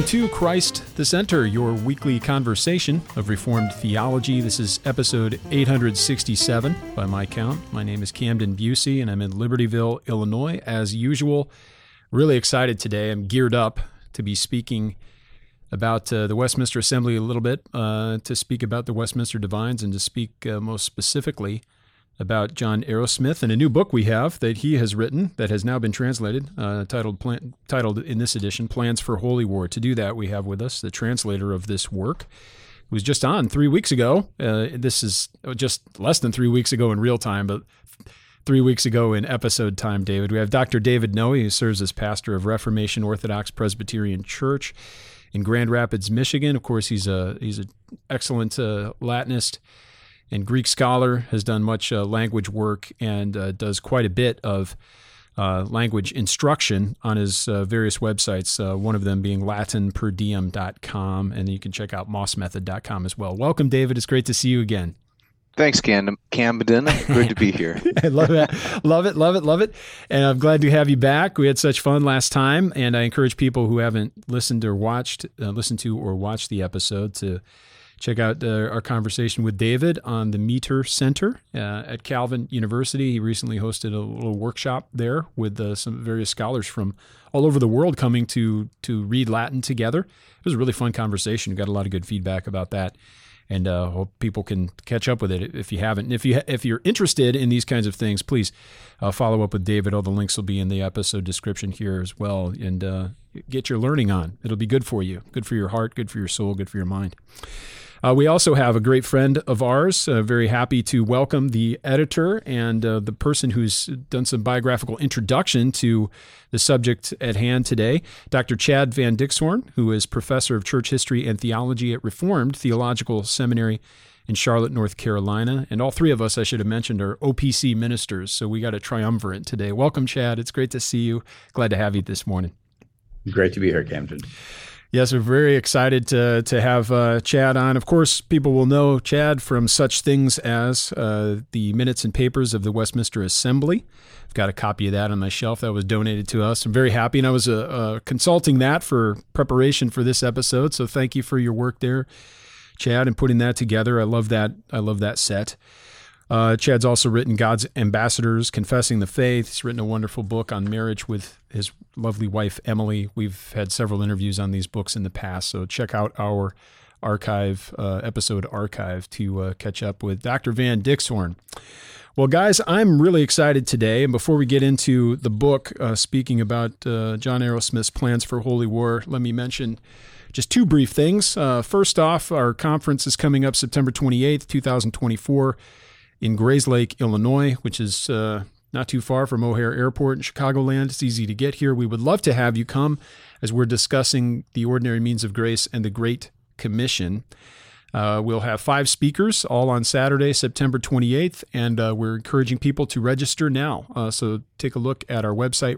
to Christ the Center, your weekly conversation of Reformed theology. This is episode 867 by my count. My name is Camden Busey, and I'm in Libertyville, Illinois. As usual, really excited today. I'm geared up to be speaking about the Westminster Assembly a little bit, to speak about the Westminster Divines, and to speak most specifically about John Arrowsmith and a new book we have that he has written that has now been translated, titled in this edition, Plans for Holy War. To do that, we have with us the translator of this work, who was just on 3 weeks ago. This is just less than 3 weeks ago in real time, but 3 weeks ago in episode time, David. We have Dr. David Noe, who serves as pastor of Reformation Orthodox Presbyterian Church in Grand Rapids, Michigan. Of course, he's an excellent Latinist and Greek scholar, has done much language work, and does quite a bit of language instruction on his various websites, one of them being latinperdiem.com, and you can check out mossmethod.com as well. Welcome, David. It's great to see you again. Thanks, Camden. Good to be here. I love it. Love it. And I'm glad to have you back. We had such fun last time, and I encourage people who haven't listened to or watched the episode to check out our conversation with David on the Meter Center at Calvin University. He recently hosted a little workshop there with some various scholars from all over the world coming to read Latin together. It was a really fun conversation. We got a lot of good feedback about that, and hope people can catch up with it if you haven't. And if you're interested in these kinds of things, please follow up with David. All the links will be in the episode description here as well, and get your learning on. It'll be good for you, good for your heart, good for your soul, good for your mind. We also have a great friend of ours, very happy to welcome the editor and the person who's done some biographical introduction to the subject at hand today, Dr. Chad Van Dixhoorn, who is professor of church history and theology at Reformed Theological Seminary in Charlotte, North Carolina. And all three of us, I should have mentioned, are OPC ministers, so we got a triumvirate today. Welcome, Chad. It's great to see you. Glad to have you this morning. Great to be here, Camden. Yes, we're very excited to have Chad on. Of course, people will know Chad from such things as the minutes and papers of the Westminster Assembly. I've got a copy of that on my shelf that was donated to us. I'm very happy, and I was consulting that for preparation for this episode, so thank you for your work there, Chad, and putting that together. I love that set. Chad's also written God's Ambassadors, Confessing the Faith. He's written a wonderful book on marriage with his lovely wife, Emily. We've had several interviews on these books in the past, so check out our episode archive to catch up with Dr. Van Dixhoorn. Well, guys, I'm really excited today, and before we get into the book, speaking about John Arrowsmith's Plans for Holy War, let me mention just two brief things. First off, our conference is coming up September 28th, 2024, in Grayslake, Illinois, which is not too far from O'Hare Airport in Chicagoland. It's easy to get here. We would love to have you come as we're discussing the ordinary means of grace and the Great Commission. We'll have 5 speakers, all on Saturday, September 28th, and we're encouraging people to register now. So take a look at our website,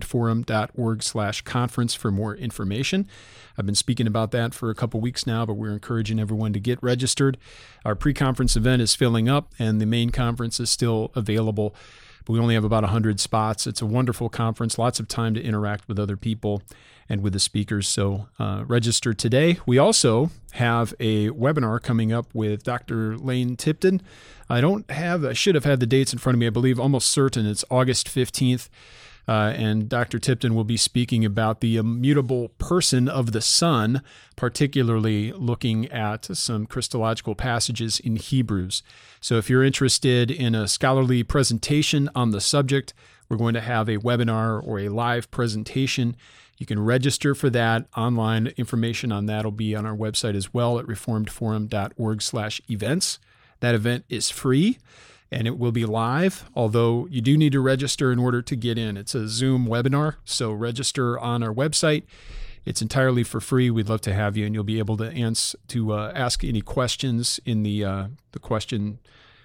reformedforum.org/conference for more information. I've been speaking about that for a couple weeks now, but we're encouraging everyone to get registered. Our pre-conference event is filling up, and the main conference is still available, but we only have about 100 spots. It's a wonderful conference, lots of time to interact with other people and with the speakers, so register today. We also have a webinar coming up with Dr. Lane Tipton. I should have had the dates in front of me. I believe almost certain it's August 15th. And Dr. Tipton will be speaking about the immutable person of the Son, particularly looking at some Christological passages in Hebrews. So if you're interested in a scholarly presentation on the subject, we're going to have a webinar or a live presentation. You can register for that. Online information on that will be on our website as well at reformedforum.org/events. That event is free, and it will be live, although you do need to register in order to get in. It's a Zoom webinar, so register on our website. It's entirely for free. We'd love to have you, and you'll be able to ask any questions in the question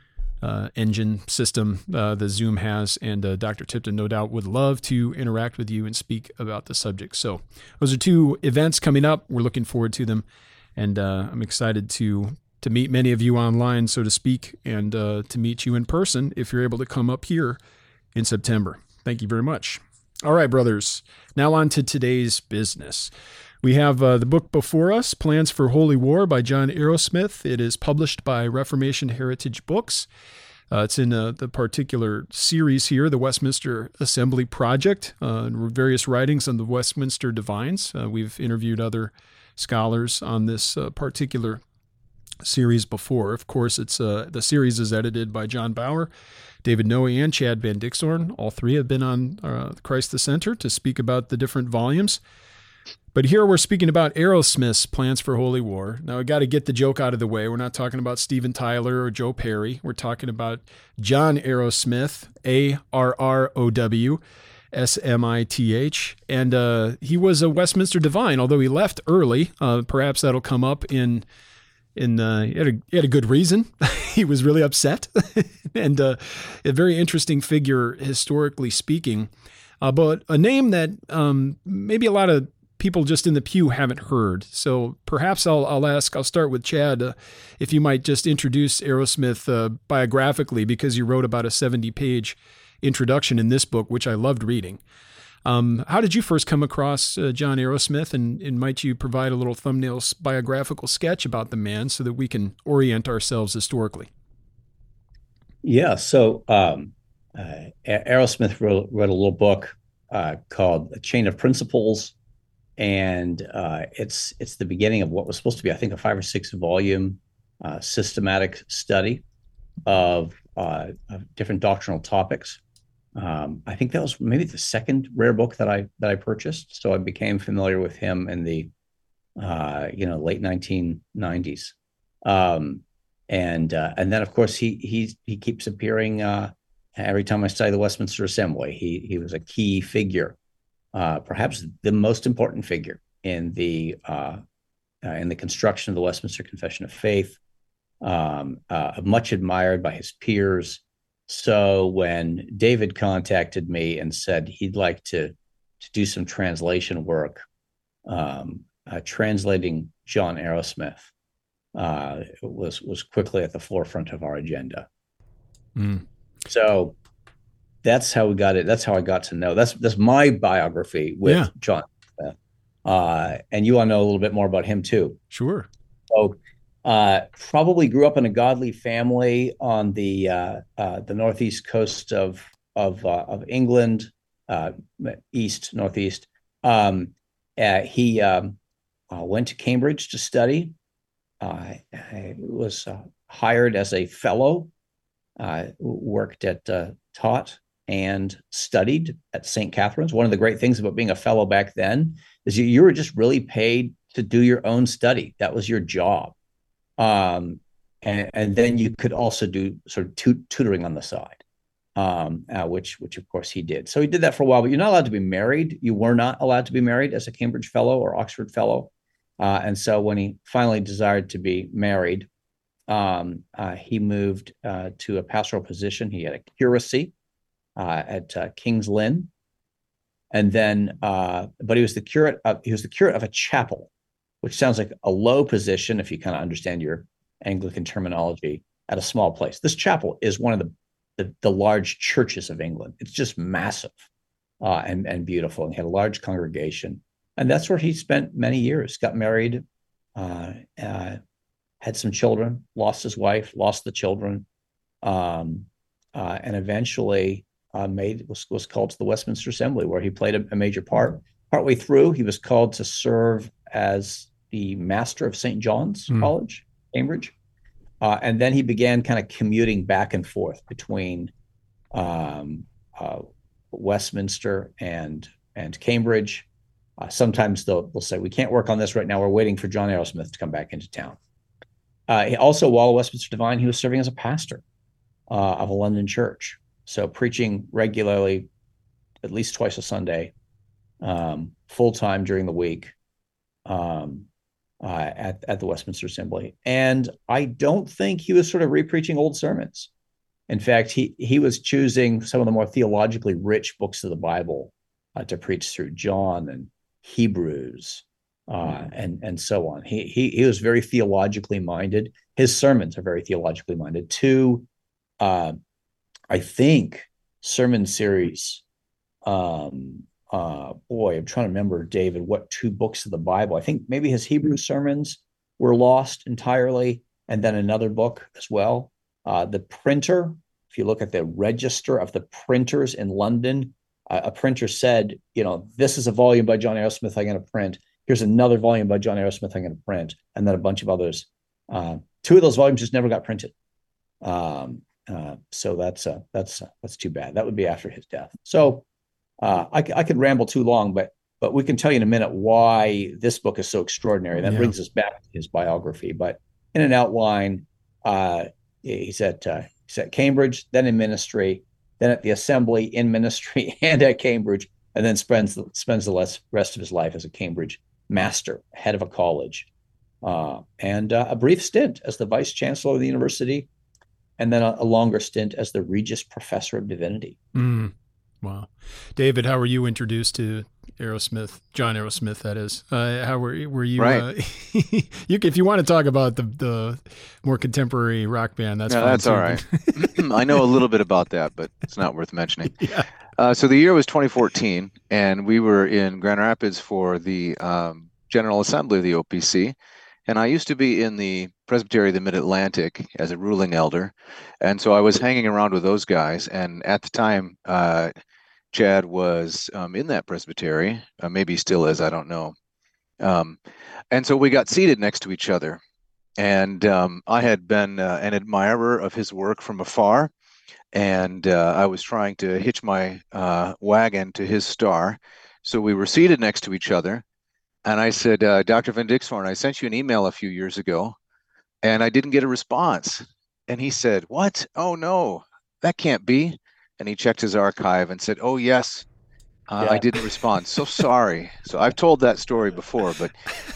engine system the Zoom has, and Dr. Tipton no doubt would love to interact with you and speak about the subject. So those are 2 events coming up. We're looking forward to them, and I'm excited to meet many of you online, so to speak, and to meet you in person if you're able to come up here in September. Thank you very much. All right, brothers, now on to today's business. We have the book before us, Plans for Holy War by John Arrowsmith. It is published by Reformation Heritage Books. It's in the particular series here, the Westminster Assembly Project, various writings on the Westminster Divines. We've interviewed other scholars on this particular series before. Of course, it's the series is edited by John Bauer, David Noe, and Chad Van Dixhorn. All three have been on Christ the Center to speak about the different volumes. But here we're speaking about Arrowsmith's Plans for Holy War. Now, I got to get the joke out of the way. We're not talking about Steven Tyler or Joe Perry. We're talking about John Arrowsmith, Arrowsmith. And he was a Westminster Divine, although he left early. Perhaps that'll come up he had a good reason. He was really upset. And a very interesting figure, historically speaking. But a name that maybe a lot of people just in the pew haven't heard. So perhaps I'll start with Chad, if you might just introduce Arrowsmith biographically, because you wrote about a 70-page introduction in this book, which I loved reading. How did you first come across John Arrowsmith, and might you provide a little thumbnail biographical sketch about the man so that we can orient ourselves historically? Yeah, so Arrowsmith wrote a little book called A Chain of Principles, and it's the beginning of what was supposed to be, I think, a 5 or 6 volume systematic study of different doctrinal topics. I think that was maybe the second rare book that I purchased. So I became familiar with him in the late 1990s, and then of course he keeps appearing every time I study the Westminster Assembly. He was a key figure, perhaps the most important figure in the construction of the Westminster Confession of Faith, much admired by his peers. So when David contacted me and said he'd like to do some translation work, translating John Arrowsmith was quickly at the forefront of our agenda. So that's how we got it. That's how I got to know. That's my biography with John Smith. And you want to know a little bit more about him too. Sure. So probably grew up in a godly family on the northeast coast of England, northeast. He went to Cambridge to study. Was hired as a fellow. Worked taught and studied at St. Catherine's. One of the great things about being a fellow back then is you were just really paid to do your own study. That was your job. And then you could also do sort of tutoring on the side, which of course he did. So he did that for a while, but you're not allowed to be married. You were not allowed to be married as a Cambridge fellow or Oxford fellow. And so when he finally desired to be married, he moved to a pastoral position. He had a curacy at King's Lynn, and then, but he was the curate of a chapel, which sounds like a low position if you kind of understand your Anglican terminology, at a small place. This chapel is one of the large churches of England. It's just massive and beautiful, and he had a large congregation. And that's where he spent many years, got married, had some children, lost his wife, lost the children, and eventually was called to the Westminster Assembly, where he played a major part. Partway through, he was called to serve as the master of St. John's College, Cambridge. And then he began kind of commuting back and forth between Westminster and Cambridge. Sometimes they'll say, we can't work on this right now. We're waiting for John Arrowsmith to come back into town. He also, while a Westminster Divine, he was serving as a pastor of a London church. So preaching regularly, at least twice a Sunday, full-time during the week at the Westminster Assembly. And I don't think he was sort of repreaching old sermons. In fact, he was choosing some of the more theologically rich books of the Bible to preach through, John and Hebrews, and so on. He was very theologically minded. His sermons are very theologically minded. Two, I think, sermon series boy, I'm trying to remember, David, what two books of the Bible. I think maybe his Hebrew sermons were lost entirely, and then another book as well. The printer, if you look at the register of the printers in London, a printer said, this is a volume by John Arrowsmith I'm going to print. Here's another volume by John Arrowsmith I'm going to print, and then a bunch of others. Two of those volumes just never got printed. So that's too bad. That would be after his death. So I could ramble too long, but we can tell you in a minute why this book is so extraordinary. That brings us back to his biography. But in an outline, he's at Cambridge, then in ministry, then at the Assembly, in ministry, and at Cambridge, and then spends the rest of his life as a Cambridge master, head of a college, and a brief stint as the vice chancellor of the university, and then a longer stint as the Regius Professor of Divinity. Wow. David, how were you introduced to Arrowsmith, John Arrowsmith, that is? How were you? Right. If you want to talk about the more contemporary rock band, that's fine. That's too. all right. I know a little bit about that, but it's not worth mentioning. Yeah. So the year was 2014, and we were in Grand Rapids for the General Assembly of the OPC. And I used to be in the Presbytery of the Mid-Atlantic as a ruling elder. And so I was hanging around with those guys. And at the time, Chad was in that presbytery, maybe still is, I don't know. And so we got seated next to each other. And I had been an admirer of his work from afar. And I was trying to hitch my wagon to his star. So we were seated next to each other. And I said, Dr. Van Dixhoorn, I sent you an email a few years ago, and I didn't get a response. And he said, what? Oh, no, that can't be. And he checked his archive and said, oh, yes, I didn't respond. So sorry. So I've told that story before, but,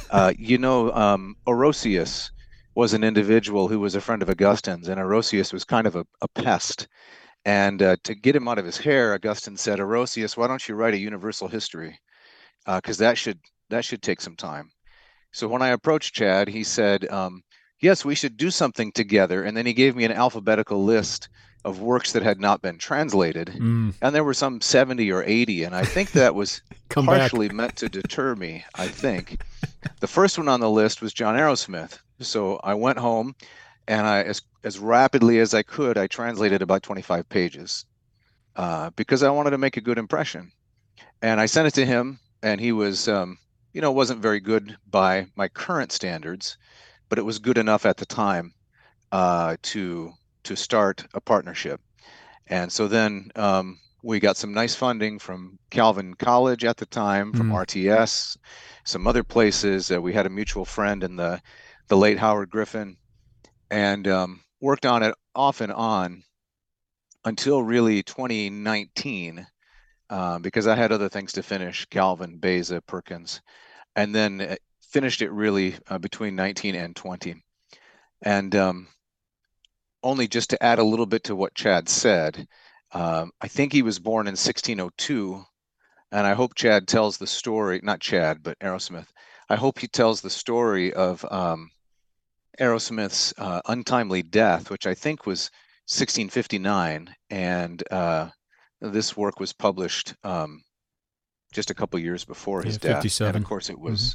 Orosius was an individual who was a friend of Augustine's, and Orosius was kind of a pest. And to get him out of his hair, Augustine said, Orosius, why don't you write a universal history? Because that should take some time. So when I approached Chad, he said, yes, we should do something together. And then he gave me an alphabetical list of works that had not been translated. And there were some 70 or 80. And I think that was partially meant to deter me, I think. The first one on the list was John Arrowsmith. So I went home, and as rapidly as I could, I translated about 25 pages because I wanted to make a good impression. And I sent it to him, and he was wasn't very good by my current standards, but it was good enough at the time to start a partnership. And so then we got some nice funding from Calvin College at the time, from RTS, some other places. We had a mutual friend in the late Howard Griffin, and worked on it off and on until really 2019. Because I had other things to finish, Calvin, Beza, Perkins, and then finished it really between 19 and 20. And only just to add a little bit to what Chad said, I think he was born in 1602, and I hope Chad tells the story, not Chad, but Arrowsmith. I hope he tells the story of Arrowsmith's untimely death, which I think was 1659, and this work was published just a couple years before his death. 57. And of course, it was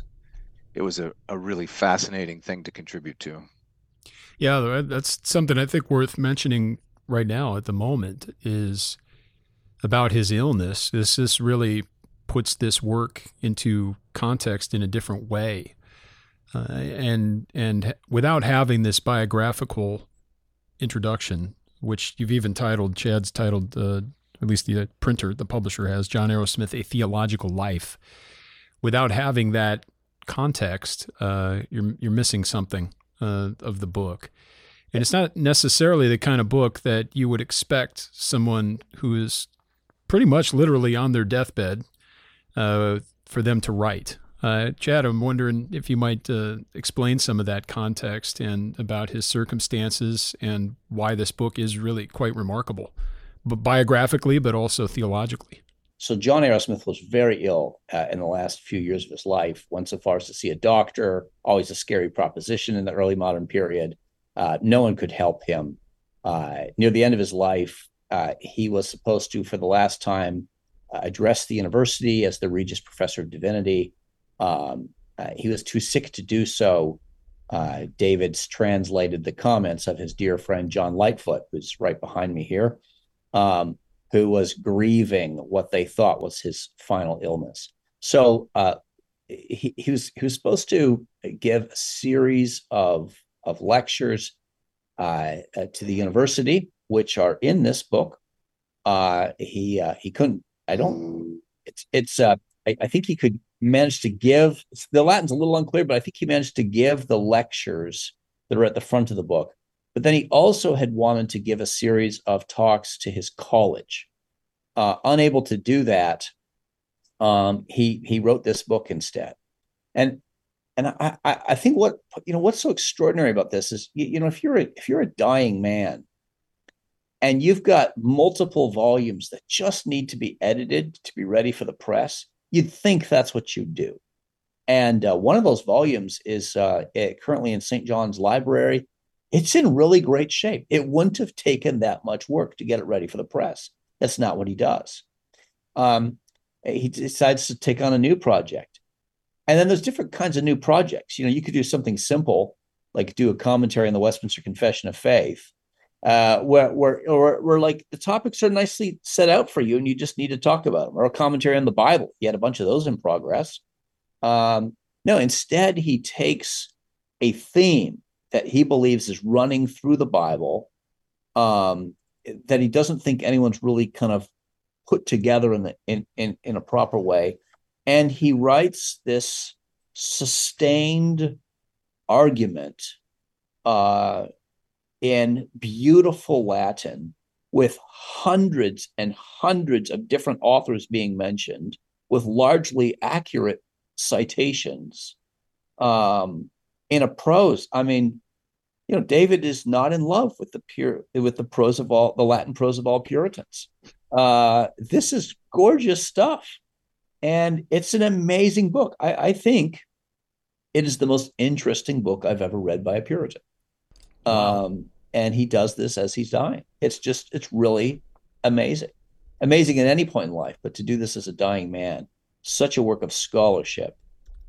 a really fascinating thing to contribute to. Yeah, that's something I think worth mentioning right now at the moment is about his illness. This really puts this work into context in a different way. And without having this biographical introduction, which you've even Chad's titled, at least the printer, the publisher has, John Arrowsmith, A Theological Life. Without having that context, you're missing something of the book. And it's not necessarily the kind of book that you would expect someone who is pretty much literally on their deathbed for them to write. Chad, I'm wondering if you might explain some of that context and about his circumstances and why this book is really quite remarkable, but biographically, but also theologically. So John Arrowsmith was very ill in the last few years of his life, went so far as to see a doctor, always a scary proposition in the early modern period. No one could help him. Near the end of his life, he was supposed to, for the last time, address the university as the Regius Professor of Divinity. He was too sick to do so. David's translated the comments of his dear friend John Lightfoot, who's right behind me here, who was grieving what they thought was his final illness. So he was supposed to give a series of lectures to the university, which are in this book. He couldn't. I don't. I think he could manage to give. The Latin's a little unclear, but I think he managed to give the lectures that are at the front of the book. But then he also had wanted to give a series of talks to his college. Unable to do that, he wrote this book instead. And I think what's so extraordinary about this is, if you're a dying man and you've got multiple volumes that just need to be edited to be ready for the press, you'd think that's what you do. And one of those volumes is currently in St. John's Library. It's in really great shape. It wouldn't have taken that much work to get it ready for the press. That's not what he does. He decides to take on a new project. And then there's different kinds of new projects. You could do something simple, like do a commentary on the Westminster Confession of Faith, where like the topics are nicely set out for you and you just need to talk about them, or a commentary on the Bible. He had a bunch of those in progress. No, instead he takes a theme that he believes is running through the Bible, that he doesn't think anyone's really kind of put together in a proper way. And he writes this sustained argument in beautiful Latin, with hundreds and hundreds of different authors being mentioned, with largely accurate citations, in a prose. I mean, David is not in love with the prose of the Latin prose of all Puritans. This is gorgeous stuff. And it's an amazing book. I think it is the most interesting book I've ever read by a Puritan. Wow. And he does this as he's dying. It's really amazing. Amazing at any point in life, but to do this as a dying man, such a work of scholarship,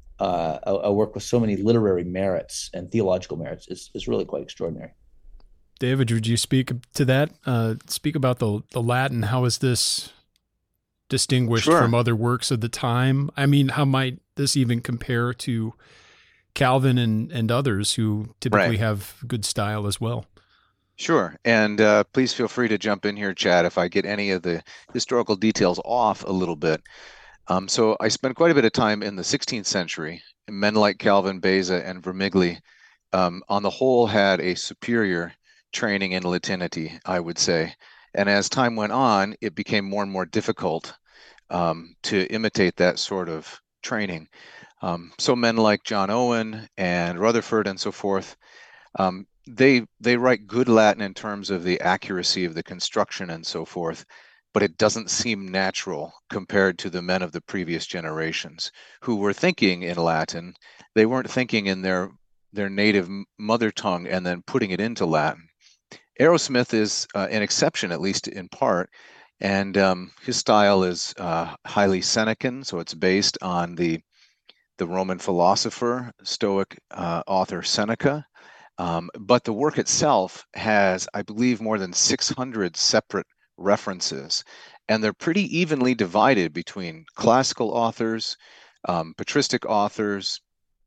a work with so many literary merits and theological merits is really quite extraordinary. David, would you speak to that? Speak about the Latin. How is this distinguished from other works of the time? I mean, how might this even compare to Calvin and others who typically have good style as well? Sure. And please feel free to jump in here, Chad, if I get any of the historical details off a little bit. So I spent quite a bit of time in the 16th century. Men like Calvin, Beza, and Vermigli, on the whole, had a superior training in Latinity, I would say. And as time went on, it became more and more difficult to imitate that sort of training. So men like John Owen and Rutherford and so forth, they write good Latin in terms of the accuracy of the construction and so forth, but it doesn't seem natural compared to the men of the previous generations who were thinking in Latin. They weren't thinking in their native mother tongue and then putting it into Latin. Arrowsmith is an exception, at least in part, and his style is highly Senecan, so it's based on the Roman philosopher, Stoic author Seneca. But the work itself has, I believe, more than 600 separate references, and they're pretty evenly divided between classical authors, patristic authors,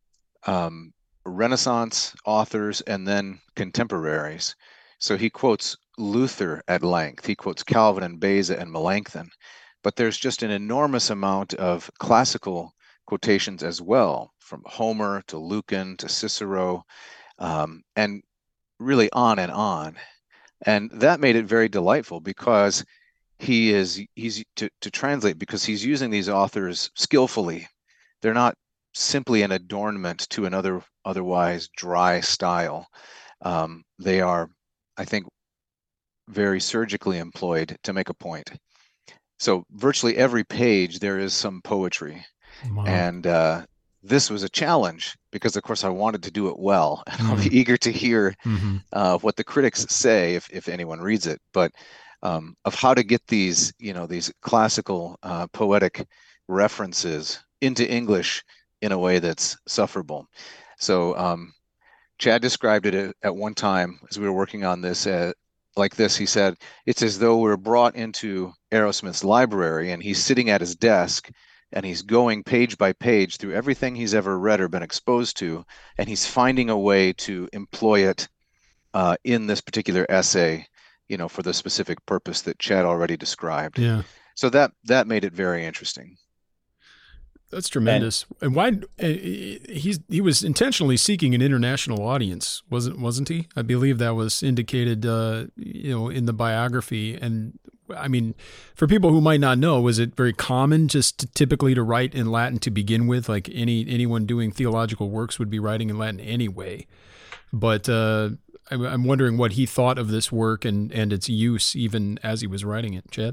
Renaissance authors, and then contemporaries. So he quotes Luther at length. He quotes Calvin and Beza and Melanchthon. But there's just an enormous amount of classical quotations as well, from Homer to Lucan to Cicero, and really on and on. And that made it very delightful because he's to translate, because he's using these authors skillfully. They're not simply an adornment to an otherwise dry style. They are, I think, very surgically employed to make a point. So virtually every page there is some poetry. Wow. And this was a challenge because, of course, I wanted to do it well. I'll be eager to hear what the critics say if anyone reads it. But of how to get these, these classical poetic references into English in a way that's sufferable. So Chad described it at one time as we were working on this like this. He said, it's as though we're brought into Arrowsmith's library and he's sitting at his desk and he's going page by page through everything he's ever read or been exposed to, and he's finding a way to employ it in this particular essay, for the specific purpose that Chad already described. Yeah. So that made it very interesting. That's tremendous. And why he was intentionally seeking an international audience, wasn't he? I believe that was indicated, in the biography. And I mean, for people who might not know, was it very common just typically to write in Latin to begin with? Like anyone doing theological works would be writing in Latin anyway. But I'm wondering what he thought of this work and its use even as he was writing it. Chad?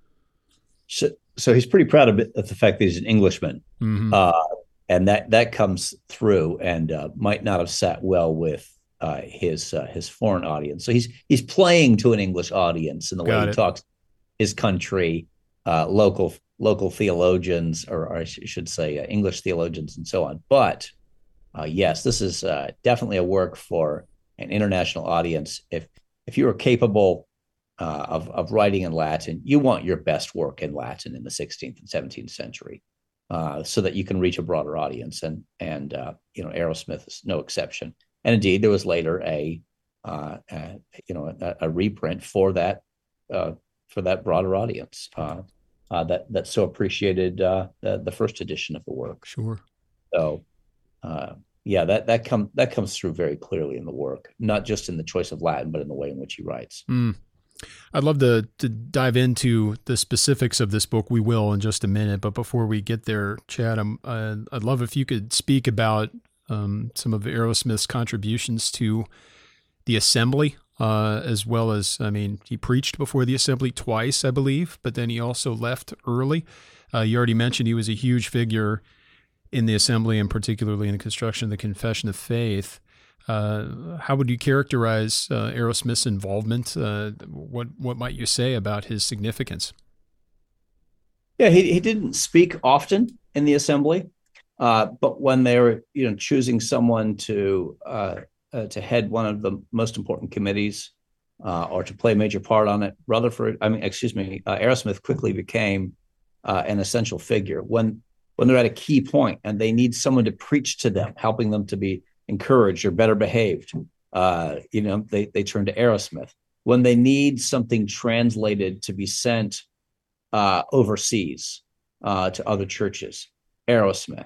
So he's pretty proud of the fact that he's an Englishman, mm-hmm. And that comes through, and might not have sat well with his foreign audience. So he's playing to an English audience in the way he talks his country, local theologians, or I should say English theologians, and so on. But yes, this is definitely a work for an international audience. If you are capable of writing in Latin, you want your best work in Latin in the 16th and 17th century, so that you can reach a broader audience. And Arrowsmith is no exception. And indeed, there was later a reprint for that broader audience that so appreciated the first edition of the work. Sure. So. That comes through very clearly in the work, not just in the choice of Latin, but in the way in which he writes. I'd love to dive into the specifics of this book. We will in just a minute, but before we get there, Chad, I'd love if you could speak about some of Arrowsmith's contributions to the assembly, as well as, he preached before the assembly twice, I believe, but then he also left early. You already mentioned he was a huge figure in the assembly, and particularly in the construction of the Confession of Faith. How would you characterize Arrowsmith's involvement? What might you say about his significance? Yeah, he didn't speak often in the assembly, but when they were choosing someone to head one of the most important committees, or to play a major part on it, Arrowsmith quickly became an essential figure. When they're at a key point and they need someone to preach to them, helping them to be encouraged or better behaved, they turn to Arrowsmith. When they need something translated to be sent overseas to other churches, Arrowsmith.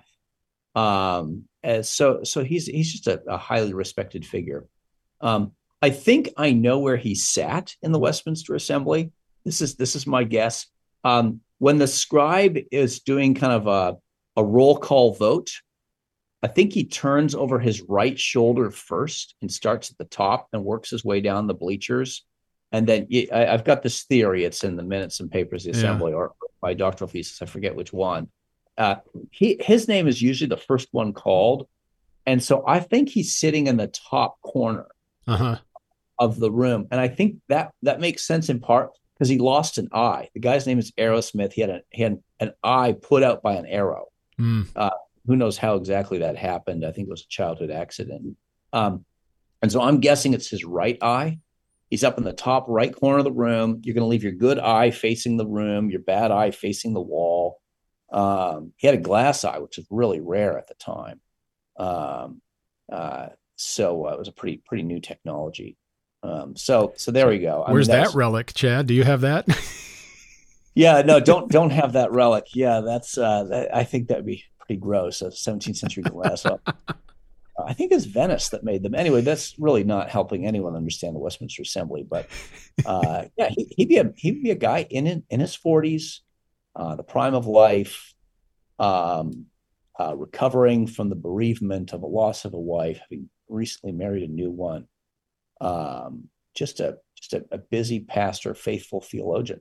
So he's just a highly respected figure. I think I know where he sat in the Westminster Assembly. This is my guess. When the scribe is doing kind of a roll call vote, I think he turns over his right shoulder first and starts at the top and works his way down the bleachers. And then I've got this theory. It's in the minutes and papers of the assembly, or my doctoral thesis. I forget which one. His name is usually the first one called. And so I think he's sitting in the top corner of the room. And I think that makes sense in part because he lost an eye. The guy's name is Arrowsmith. He had an eye put out by an arrow. Who knows how exactly that happened? I think it was a childhood accident. And so I'm guessing it's his right eye. He's up in the top right corner of the room. You're going to leave your good eye facing the room, your bad eye facing the wall. He had a glass eye, which is really rare at the time. So it was a pretty new technology. So there we go. Where's that relic, Chad? Do you have that? Yeah, no, don't have that relic. Yeah, that's I think that'd be pretty gross. A 17th century glass. I think it's Venice that made them. Anyway, that's really not helping anyone understand the Westminster Assembly. But he'd be a guy in his 40s, the prime of life, recovering from the bereavement of a loss of a wife, having recently married a new one. Just a busy pastor, faithful theologian.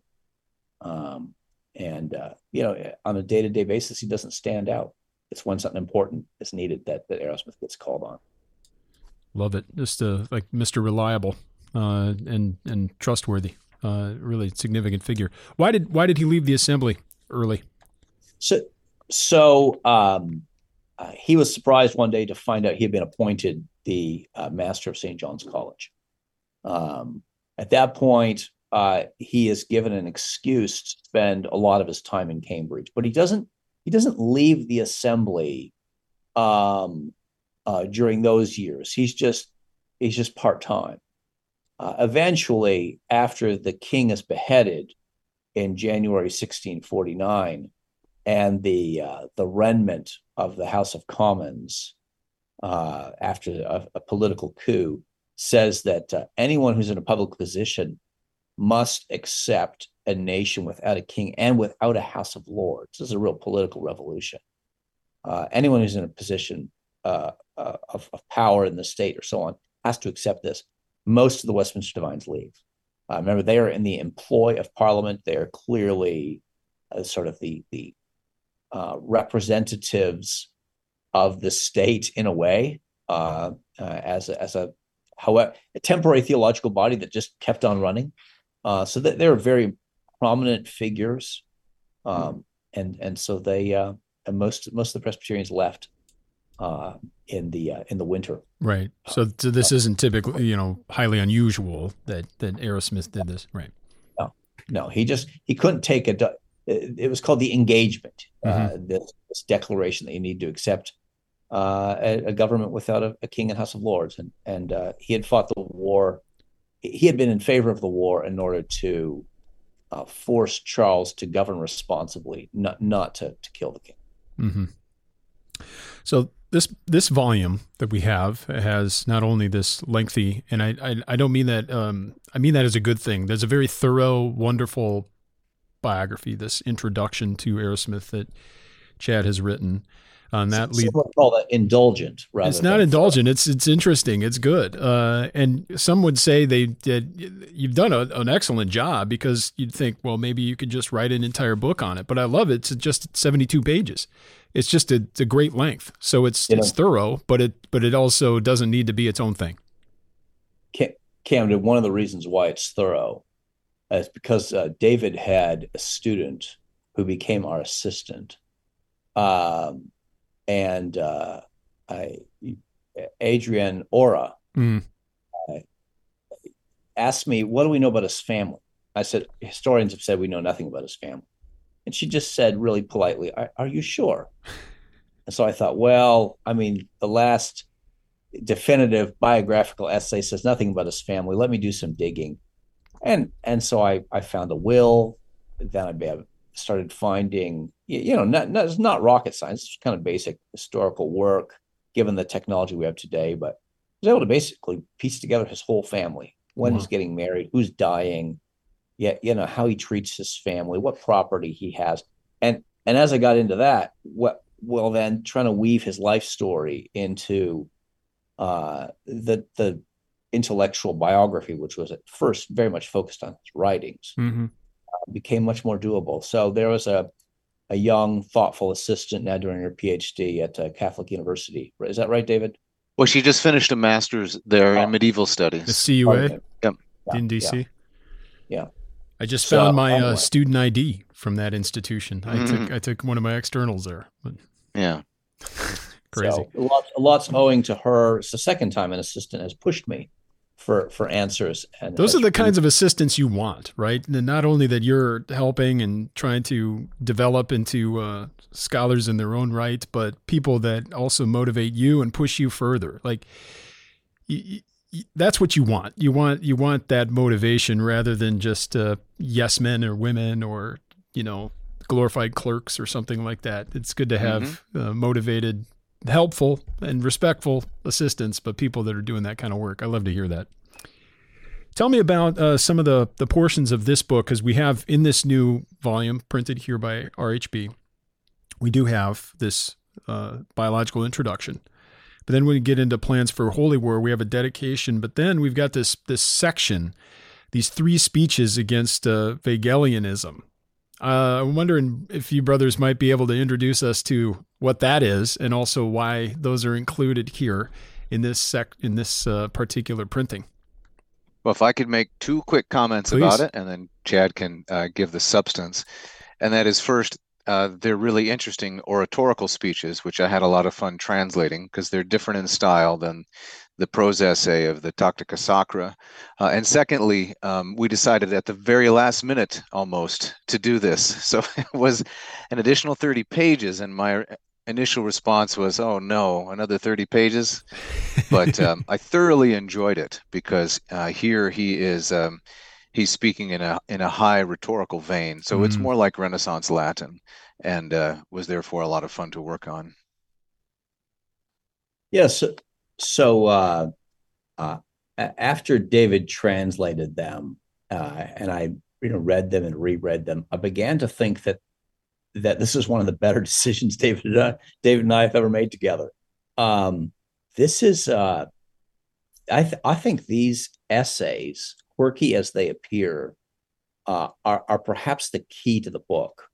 And on a day-to-day basis, he doesn't stand out. It's when something important is needed that Arrowsmith gets called on. Love it. Just like Mr. Reliable and trustworthy. really significant figure. Why did he leave the assembly early? So he was surprised one day to find out he had been appointed the master of St. John's College. At that point, he is given an excuse to spend a lot of his time in Cambridge, but he doesn't leave the assembly during those years. He's just part-time. Eventually, after the king is beheaded in January 1649, and the remnant of the House of Commons, after a political coup, says that anyone who's in a public position must accept a nation without a king and without a House of Lords. This is a real political revolution. Anyone who's in a position of power in the state or so on has to accept this. Most of the Westminster Divines leave. Remember, they are in the employ of Parliament. They are clearly sort of the representatives of the state in a way, as a temporary theological body that just kept on running. So that they're very prominent figures, and so they and most of the Presbyterians left in the winter. Right. So this isn't typically, highly unusual that Arrowsmith did this. Right. No. He couldn't take it was called the engagement, this declaration that you need to accept a government without a king and House of Lords, and he had fought the war. He had been in favor of the war in order to force Charles to govern responsibly, not to kill the king. Mm-hmm. So this volume that we have has not only this lengthy, and I don't mean that, I mean that as a good thing. There's a very thorough, wonderful biography, this introduction to Arrowsmith that Chad has written. On that lead, some would call that indulgent. Rather, it's not indulgent. It's interesting. It's good. And some would say you've done an excellent job, because you'd think, well, maybe you could just write an entire book on it. But I love it. It's just 72 pages. It's just a great length. So it's thorough, but it also doesn't need to be its own thing. Camden, one of the reasons why it's thorough is because David had a student who became our assistant. And Adrienne Ora asked me, what do we know about his family? I said, historians have said we know nothing about his family. And she just said really politely, are you sure? And so I thought, well, I mean, the last definitive biographical essay says nothing about his family. Let me do some digging. And so I found a will. Then I started finding, it's not rocket science, it's kind of basic historical work given the technology we have today, but I was able to basically piece together his whole family, when he's getting married, who's dying, how he treats his family, what property he has. And as I got into that, then trying to weave his life story into the intellectual biography, which was at first very much focused on his writings, became much more doable. So there was a young, thoughtful assistant now doing her PhD at Catholic University. Is that right, David? Well, she just finished a master's there in medieval studies. The CUA in DC. Yeah. I just found my student ID from that institution. I took one of my externals there. But yeah. Crazy. So lots owing to her. It's the second time an assistant has pushed me for answers. And those are the kinds of assistants you want, right? And not only that you're helping and trying to develop into scholars in their own right, but people that also motivate you and push you further. Like that's what you want. You want that motivation rather than just yes men or women or glorified clerks or something like that. It's good to have motivated, helpful and respectful assistants, but people that are doing that kind of work. I love to hear that. Tell me about some of the portions of this book, because we have in this new volume printed here by RHB, we do have this biological introduction. But then when we get into plans for Holy War, we have a dedication. But then we've got this section, these 3 speeches against Vegelianism. I'm wondering if you brothers might be able to introduce us to what that is, and also why those are included here in this particular printing. Well, if I could make two quick comments Please. about it, and then Chad can give the substance. And that is first, they're really interesting oratorical speeches, which I had a lot of fun translating because they're different in style than the prose essay of the Tactica Sacra. And secondly, we decided at the very last minute almost to do this. So it was an additional 30 pages, and my initial response was, oh no, another 30 pages. But I thoroughly enjoyed it because here he is he's speaking in a high rhetorical vein. So it's more like Renaissance Latin, and was therefore a lot of fun to work on. Yes. So after David translated them, and I read them and reread them, I began to think that this is one of the better decisions David and I have ever made together. This is I think these essays, quirky as they appear, are perhaps the key to the book.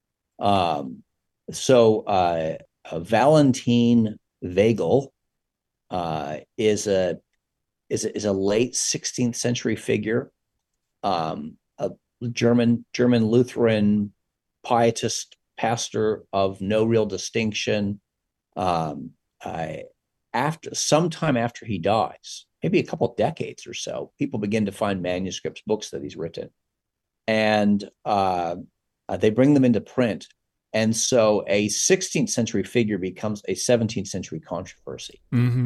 Valentin Weigel is a late 16th century figure, a German Lutheran pietist pastor of no real distinction. Sometime after he dies, maybe a couple of decades or so, people begin to find manuscripts, books that he's written, and they bring them into print. And so a 16th century figure becomes a 17th century controversy. Mm-hmm.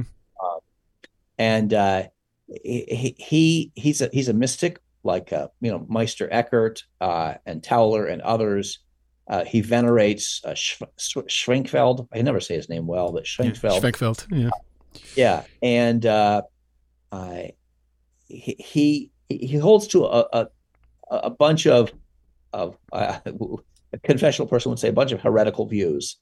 He's a mystic, like Meister Eckhart and Tauler and others. He venerates Schwenkfeld. I can never say his name well, but Schwenkfeld. Schwenkfeld, yeah. Yeah, and he holds to a bunch of a confessional person would say a bunch of heretical views.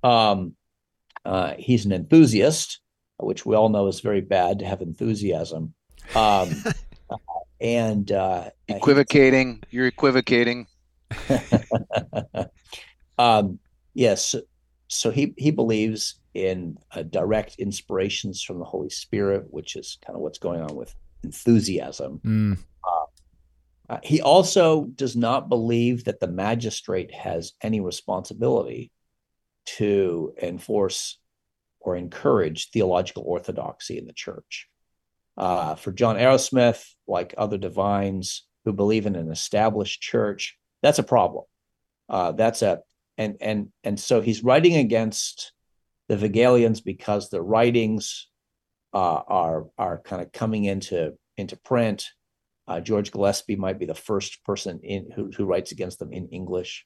He's an enthusiast, which we all know is very bad to have enthusiasm. And equivocating, you're equivocating. Yes. So he believes in direct inspirations from the Holy Spirit, which is kind of what's going on with enthusiasm. He also does not believe that the magistrate has any responsibility to enforce or encourage theological orthodoxy in the church. For John Arrowsmith, like other divines who believe in an established church, that's a problem. And so he's writing against the Weigelians because the writings are kind of coming into print. George Gillespie might be the first person who writes against them in English.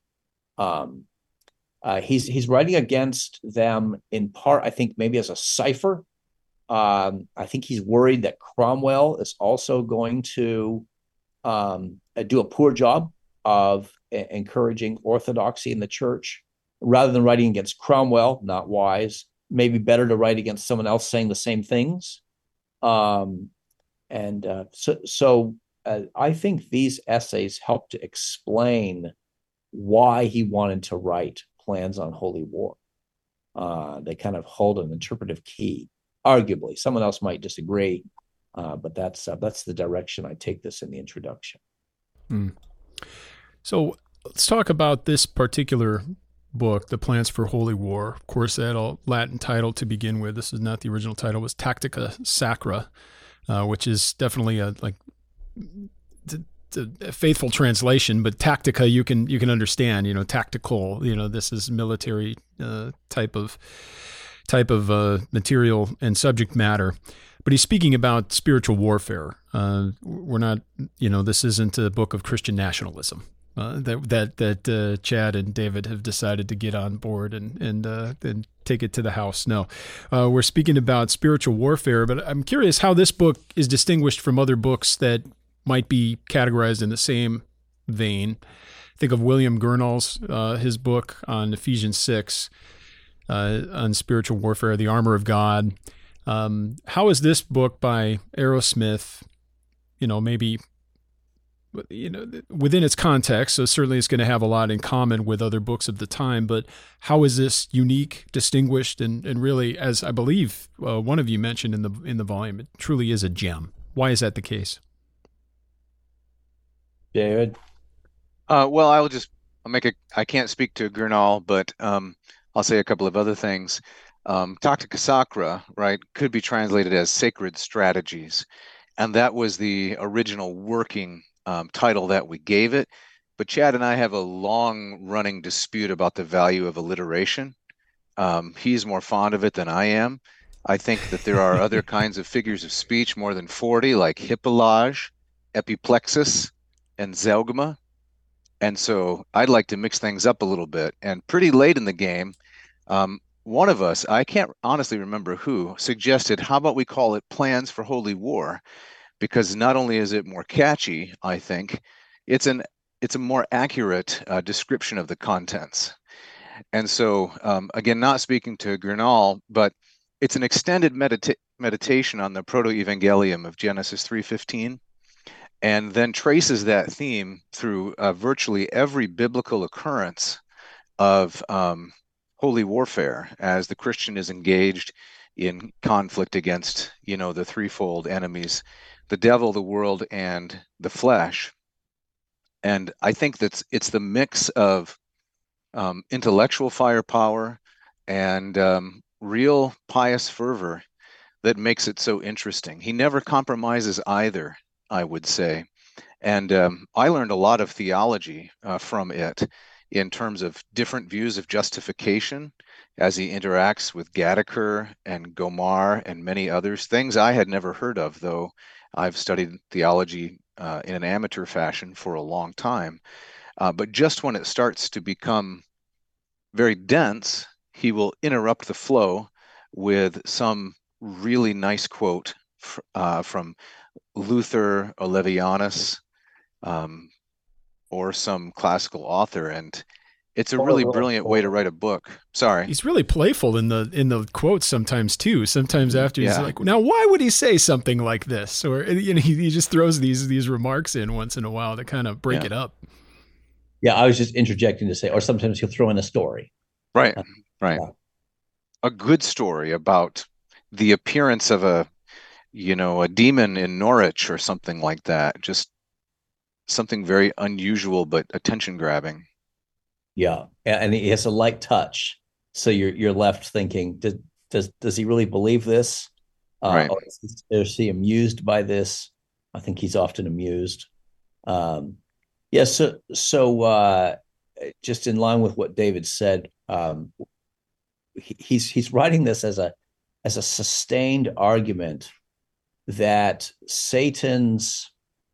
He's writing against them in part, I think, maybe as a cipher. I think he's worried that Cromwell is also going to do a poor job of encouraging orthodoxy in the church. Rather than writing against Cromwell, not wise, maybe better to write against someone else saying the same things. So I think these essays help to explain why he wanted to write Plans on Holy War. They kind of hold an interpretive key. Arguably, someone else might disagree, but that's the direction I take this in the introduction. So let's talk about this particular book, The Plans for Holy War. Of course, that all Latin title to begin with. This is not the original title. It was Tactica Sacra, which is definitely a faithful translation, but tactica you can understand. Tactical. This is military type of material and subject matter. But he's speaking about spiritual warfare. We're not. This isn't a book of Christian nationalism. That Chad and David have decided to get on board and take it to the house. No, we're speaking about spiritual warfare, but I'm curious how this book is distinguished from other books that might be categorized in the same vein. Think of William Gurnall's his book on Ephesians 6 on spiritual warfare, The Armor of God. How is this book by Arrowsmith, maybe within its context, so certainly it's going to have a lot in common with other books of the time, but how is this unique, distinguished, and really, as I believe one of you mentioned in the volume, it truly is a gem. Why is that the case? David? Well, I can't speak to Gurnall, but I'll say a couple of other things. Taktikasakra, right, could be translated as sacred strategies. And that was the original working title that we gave it. But Chad and I have a long running dispute about the value of alliteration. He's more fond of it than I am. I think that there are other kinds of figures of speech, more than 40, like hippolage, epiplexis, and zeugma. And so I'd like to mix things up a little bit. And pretty late in the game, one of us, I can't honestly remember who, suggested, how about we call it Plans for Holy War? Because not only is it more catchy, I think, it's a more accurate description of the contents. And so, again, not speaking to Gurnall, but it's an extended meditation on the proto-evangelium of Genesis 3:15, and then traces that theme through virtually every biblical occurrence of holy warfare as the Christian is engaged in conflict against, the threefold enemies, the devil, the world, and the flesh. And I think it's the mix of intellectual firepower and real pious fervor that makes it so interesting. He never compromises either, I would say. And I learned a lot of theology from it in terms of different views of justification as he interacts with Gattaker and Gomar and many others, things I had never heard of, though I've studied theology in an amateur fashion for a long time. But just when it starts to become very dense, he will interrupt the flow with some really nice quote from Luther or Levianus, or some classical author, and it's a really brilliant way to write a book. Sorry. He's really playful in the quotes sometimes too. Sometimes after he's Yeah. like, now why would he say something like this? Or he just throws these remarks in once in a while to kind of break Yeah. it up. Yeah, I was just interjecting to say, or sometimes he'll throw in a story. Right. Right. Yeah. A good story about the appearance of a demon in Norwich or something like that. Just something very unusual but attention grabbing. Yeah, and he has a light touch, so you're left thinking, does he really believe this? Right. Or is he amused by this? I think he's often amused. Yeah, so just in line with what David said, he's writing this as a sustained argument that Satan's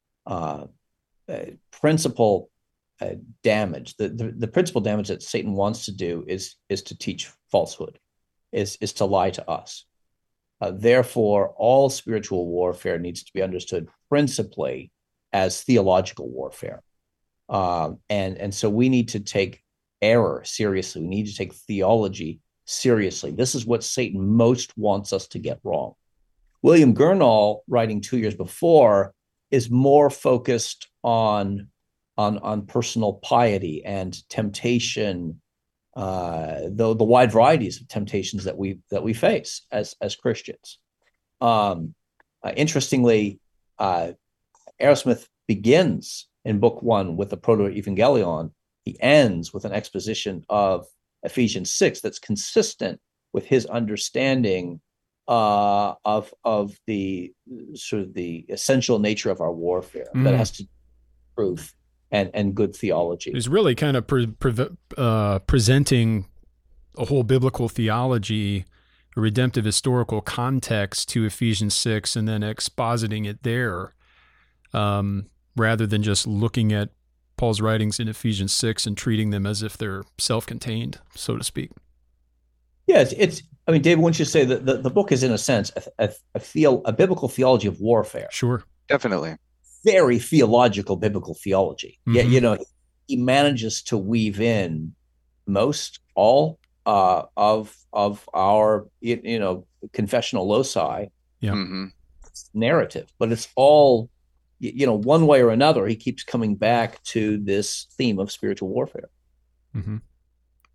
principal damage, the principal damage that Satan wants to do is to teach falsehood, is to lie to us. Therefore, all spiritual warfare needs to be understood principally as theological warfare. And so we need to take error seriously. We need to take theology seriously. This is what Satan most wants us to get wrong. William Gurnall, writing 2 years before, is more focused on personal piety and temptation, the wide varieties of temptations that we face as Christians. Interestingly, Aerosmith begins in book 1 with the Proto-Evangelion. He ends with an exposition of Ephesians 6 that's consistent with his understanding of the sort of the essential nature of our warfare that has to do with truth and good theology. He's really kind of presenting a whole biblical theology, a redemptive historical context to Ephesians 6, and then expositing it there, rather than just looking at Paul's writings in Ephesians 6 and treating them as if they're self-contained, so to speak. Yeah, I mean, David, wouldn't you say that the book is, in a sense, a biblical theology of warfare? Sure. Definitely. Very theological biblical theology. Mm-hmm. Yet, he manages to weave in all of our confessional loci narrative, but it's all one way or another. He keeps coming back to this theme of spiritual warfare. Mm-hmm.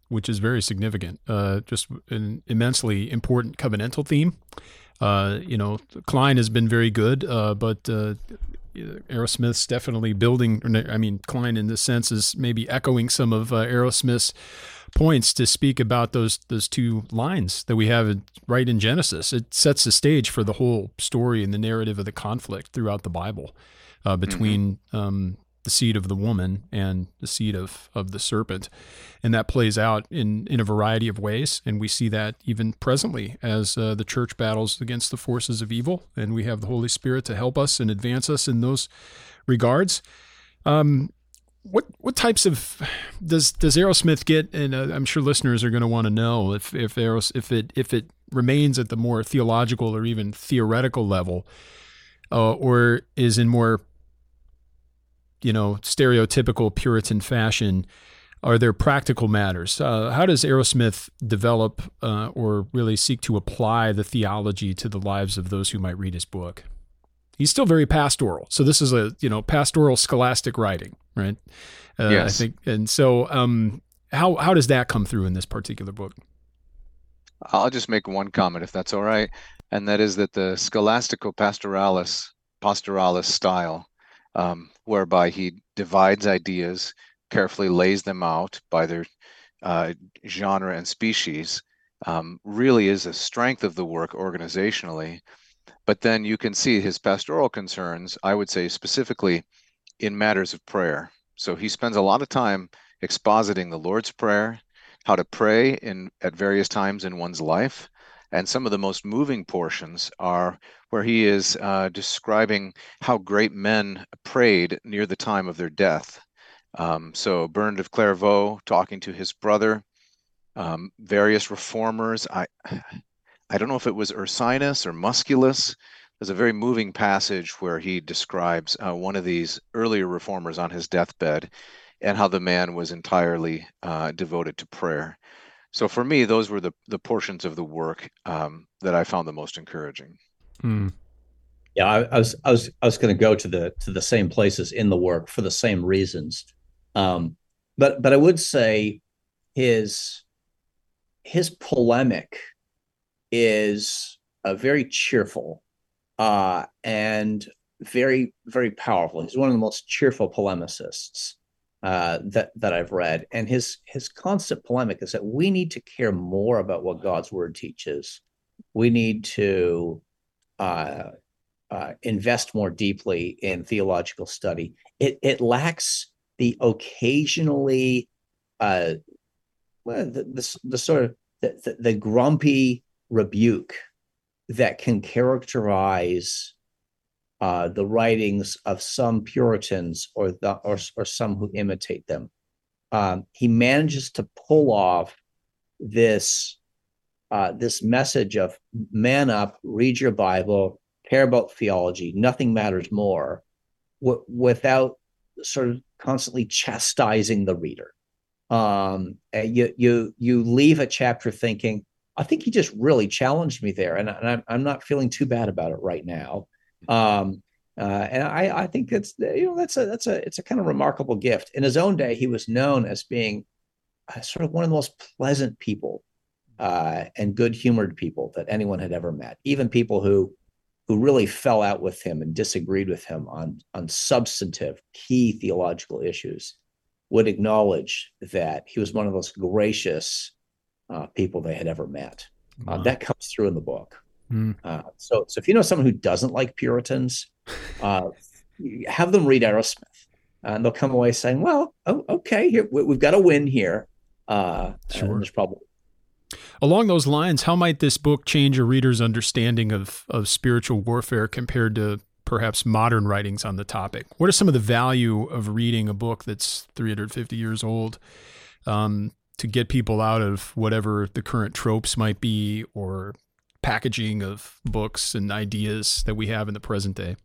which is very significant. Just an immensely important covenantal theme. Klein has been very good, but Aerosmith's definitely building. I mean, Klein in this sense is maybe echoing some of Aerosmith's points to speak about those two lines that we have right in Genesis. It sets the stage for the whole story and the narrative of the conflict throughout the Bible between the seed of the woman and the seed of the serpent. And that plays out in a variety of ways. And we see that even presently as the church battles against the forces of evil. And we have the Holy Spirit to help us and advance us in those regards. What types of does Aerosmith get? And I'm sure listeners are going to want to know if it remains at the more theological or even theoretical level, or is in more stereotypical Puritan fashion. Are there practical matters? How does Aerosmith develop or really seek to apply the theology to the lives of those who might read his book? He's still very pastoral. So this is a, pastoral scholastic writing, right? Yes. I think. And so how does that come through in this particular book? I'll just make one comment, if that's all right. And that is that the scholastico pastoralis style, whereby he divides ideas, carefully lays them out by their genre and species, really is a strength of the work organizationally. But then you can see his pastoral concerns, I would say specifically in matters of prayer. So he spends a lot of time expositing the Lord's Prayer, how to pray at various times in one's life. And some of the most moving portions are where he is describing how great men prayed near the time of their death. So Bernard of Clairvaux talking to his brother, various reformers. I don't know if it was Ursinus or Musculus. There's a very moving passage where he describes one of these earlier reformers on his deathbed and how the man was entirely devoted to prayer. So for me, those were the portions of the work that I found the most encouraging. Hmm. Yeah, I was going to go to the same places in the work for the same reasons, but I would say his polemic is very cheerful and very, very powerful. He's one of the most cheerful polemicists that I've read. And his constant polemic is that we need to care more about what God's word teaches. We need to invest more deeply in theological study. It lacks the occasionally the sort of the grumpy rebuke that can characterize the writings of some Puritans or some who imitate them. He manages to pull off this message of man up, read your Bible, care about theology, nothing matters more, without sort of constantly chastising the reader. You leave a chapter thinking, I think he just really challenged me there, and I'm not feeling too bad about it right now. And I think it's a kind of remarkable gift. In his own day, he was known as being sort of one of the most pleasant people and good-humored people that anyone had ever met. Even people who really fell out with him and disagreed with him on substantive key theological issues would acknowledge that he was one of those gracious people they had ever met. Wow. That comes through in the book. So if you know someone who doesn't like Puritans, have them read Aerosmith, and they'll come away saying, "Well, okay, here we've got a win here." Sure. There's probably. Along those lines, how might this book change a reader's understanding of spiritual warfare compared to perhaps modern writings on the topic? What are some of the value of reading a book that's 350 years old to get people out of whatever the current tropes might be or packaging of books and ideas that we have in the present day?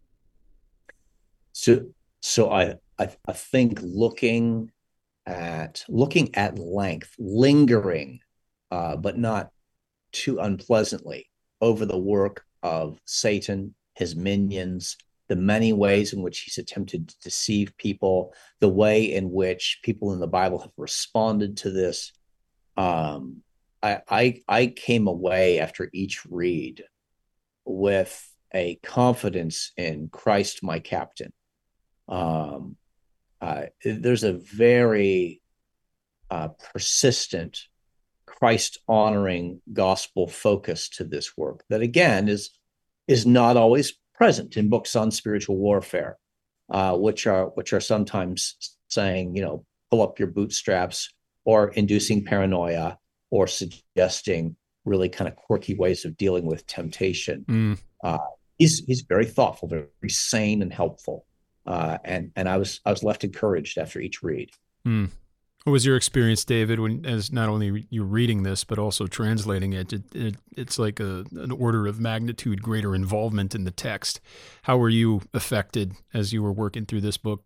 So I think looking at length, lingering, but not too unpleasantly over the work of Satan, his minions, the many ways in which he's attempted to deceive people, the way in which people in the Bible have responded to this, I came away after each read with a confidence in Christ, my captain. Um, there's a very persistent, Christ honoring gospel focus to this work that, again, is not always present in books on spiritual warfare, which are sometimes saying, pull up your bootstraps, or inducing paranoia, or suggesting really kind of quirky ways of dealing with temptation. Uh, he's very thoughtful, very sane and helpful, and I was left encouraged after each read. What was your experience, David, when, as not only you reading this but also translating it? It's like an order of magnitude greater involvement in the text. How were you affected as you were working through this book?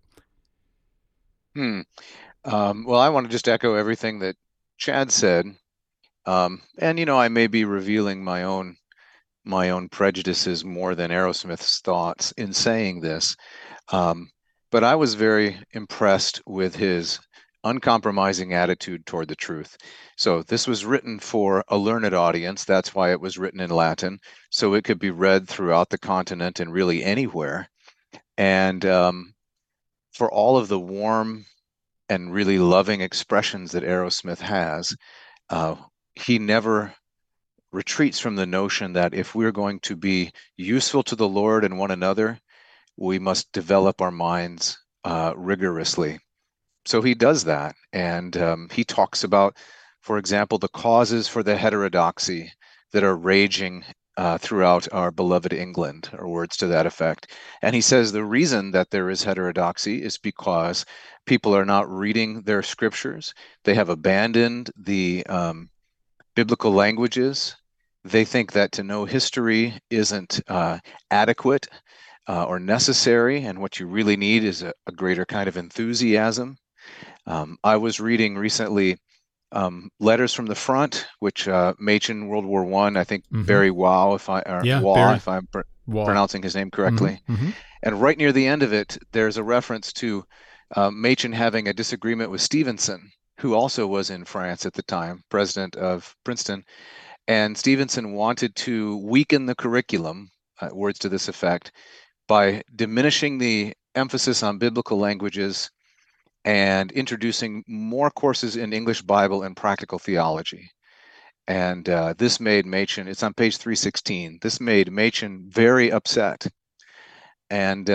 Well, I want to just echo everything that Chad said, and I may be revealing my own prejudices more than Arrowsmith's thoughts in saying this, but I was very impressed with his uncompromising attitude toward the truth. So this was written for a learned audience. That's why it was written in Latin, so it could be read throughout the continent and really anywhere. And for all of the warm and really loving expressions that Arrowsmith has, he never retreats from the notion that if we're going to be useful to the Lord and one another, we must develop our minds rigorously. So he does that, and he talks about, for example, the causes for the heterodoxy that are raging throughout our beloved England, or words to that effect. And he says the reason that there is heterodoxy is because people are not reading their scriptures. They have abandoned the biblical languages. They think that to know history isn't adequate or necessary, and what you really need is a greater kind of enthusiasm. I was reading recently Letters from the Front, which Machen, World War I think Barry Waugh, if I'm pronouncing his name correctly. And right near the end of it, there's a reference to Machen having a disagreement with Stevenson, who also was in France at the time, president of Princeton. And Stevenson wanted to weaken the curriculum, words to this effect, by diminishing the emphasis on biblical languages and introducing more courses in English Bible and practical theology. And this made Machen, it's on page 316, this made Machen very upset. And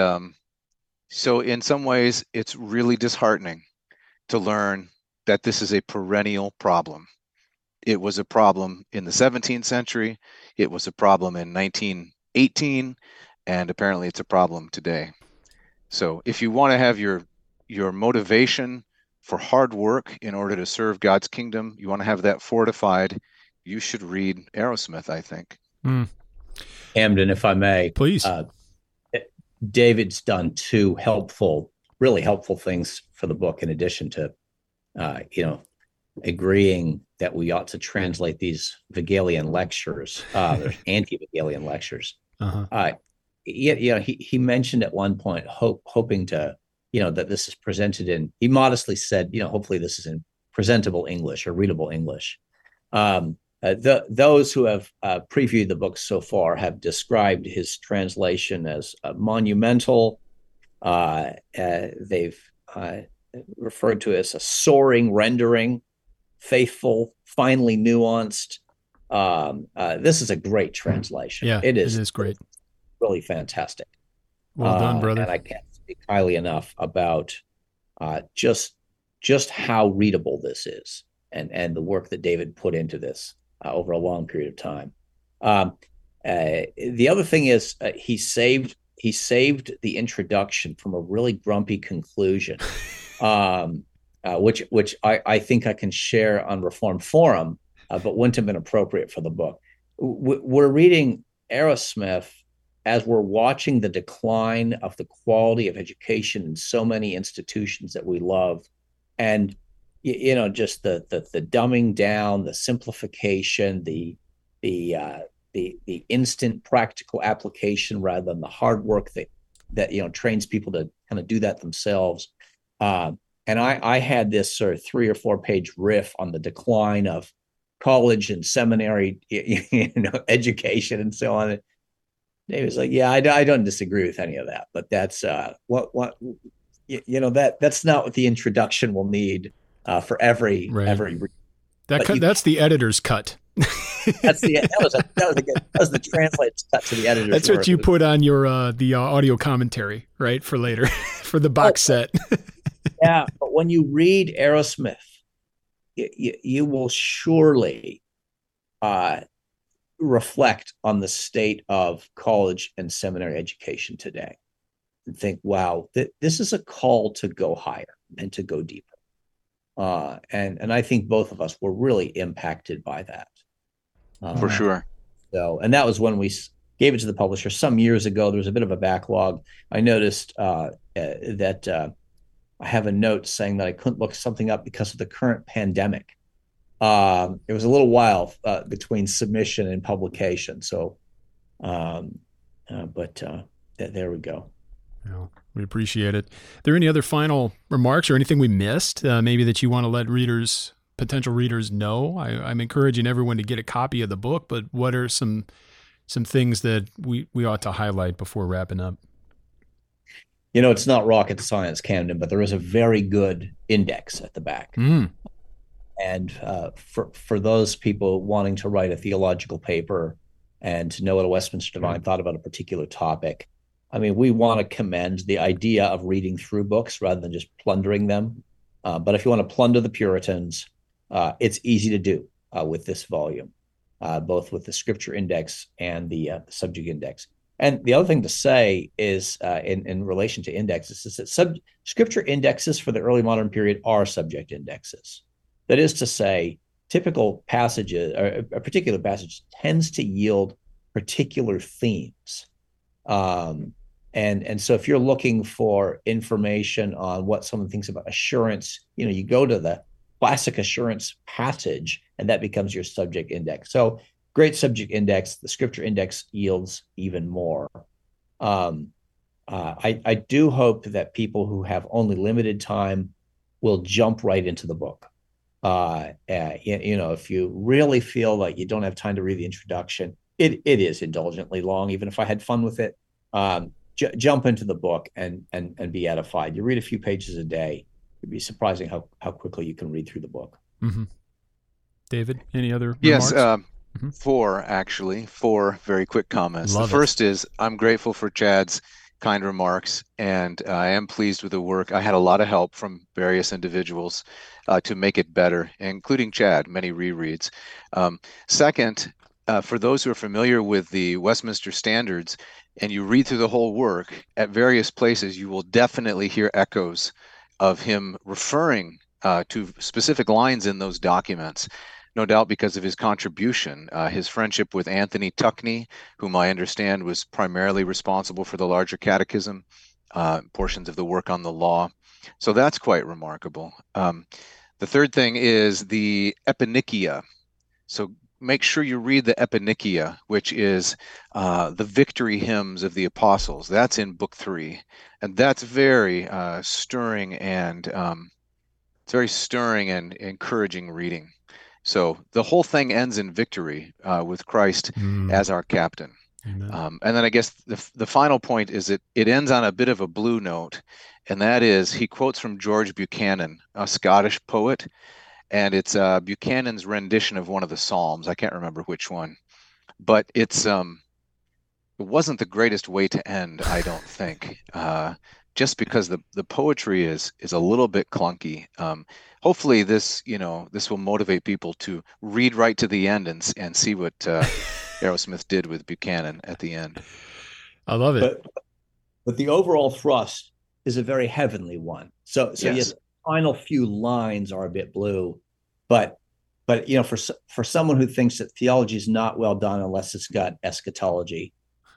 so in some ways, it's really disheartening to learn that this is a perennial problem. It was a problem in the 17th century, it was a problem in 1918, and apparently it's a problem today. So if you want to have your motivation for hard work in order to serve God's kingdom, you want to have that fortified, you should read Arrowsmith, I think. Hamden, if I may. Please. David's done two really helpful things for the book, in addition to, agreeing that we ought to translate these Hegelian lectures, anti-Hegelian lectures. He mentioned at one point hoping to, that this is presented in, he modestly said, hopefully this is in presentable English or readable English. Those who have previewed the book so far have described his translation as monumental. They've referred to it as a soaring rendering, faithful, finely nuanced. This is a great translation. Yeah, it is great. Really fantastic. Well done, brother. And I can't speak highly enough about just how readable this is, and the work that David put into this over a long period of time. The other thing is he saved the introduction from a really grumpy conclusion, which I think I can share on Reformed Forum, but wouldn't have been appropriate for the book. We're reading Arrowsmith as we're watching the decline of the quality of education in so many institutions that we love, and just the dumbing down, the simplification, the instant practical application rather than the hard work that trains people to kind of do that themselves. I had this sort of 3 or 4 page riff on the decline of college and seminary, education and so on. And David's like, yeah, I don't disagree with any of that, but that's that's not what the introduction will need for every. That's the editor's cut. That was the translator's cut to the editor's. That's what you put on your the audio commentary, right, for later for the box set. Yeah, but when you read Aerosmith, you will surely reflect on the state of college and seminary education today and think, wow, this is a call to go higher and to go deeper. And I think both of us were really impacted by that. For sure. So, and that was when we gave it to the publisher some years ago. There was a bit of a backlog. I noticed that I have a note saying that I couldn't look something up because of the current pandemic. It was a little while between submission and publication. So, but there we go. Yeah, we appreciate it. Are there any other final remarks or anything we missed, maybe that you want to let potential readers know? I'm encouraging everyone to get a copy of the book, but what are some things that we ought to highlight before wrapping up? It's not rocket science, Camden, but there is a very good index at the back. And for those people wanting to write a theological paper and to know what a Westminster Divine thought about a particular topic, I mean, we want to commend the idea of reading through books rather than just plundering them. But if you want to plunder the Puritans, it's easy to do with this volume, both with the Scripture Index and the Subject Index. And the other thing to say is, in relation to indexes, is that Scripture indexes for the early modern period are subject indexes. That is to say, typical passages, or a particular passage tends to yield particular themes. And so if you're looking for information on what someone thinks about assurance, you go to the classic assurance passage, and that becomes your subject index. So great subject index. The Scripture Index yields even more. I do hope that people who have only limited time will jump right into the book. If you really feel like you don't have time to read the introduction, it is indulgently long. Even if I had fun with it, jump into the book and be edified. You read a few pages a day. It'd be surprising how quickly you can read through the book. Mm-hmm. David, any other remarks? Yes, four very quick comments. The first is, I'm grateful for Chad's kind remarks, and I am pleased with the work. I had a lot of help from various individuals to make it better, including Chad, many rereads. Second, for those who are familiar with the Westminster Standards, and you read through the whole work, at various places you will definitely hear echoes of him referring to specific lines in those documents, no doubt because of his contribution, his friendship with Anthony Tuckney, whom I understand was primarily responsible for the larger catechism, portions of the work on the law. So that's quite remarkable. The third thing is the Eponychia. So make sure you read the Eponychia, which is the victory hymns of the apostles. That's in book 3. And that's very stirring and it's very stirring and encouraging reading. So the whole thing ends in victory with Christ as our captain. And then I guess the final point is that it ends on a bit of a blue note, and that is he quotes from George Buchanan, a Scottish poet, and it's Buchanan's rendition of one of the Psalms. I can't remember which one, but it wasn't the greatest way to end, I don't think, just because the poetry is a little bit clunky. Hopefully this will motivate people to read right to the end and see what Aerosmith did with Buchanan at the end. I love it. But the overall thrust is a very heavenly one. So yes, the final few lines are a bit blue, but for someone who thinks that theology is not well done unless it's got eschatology,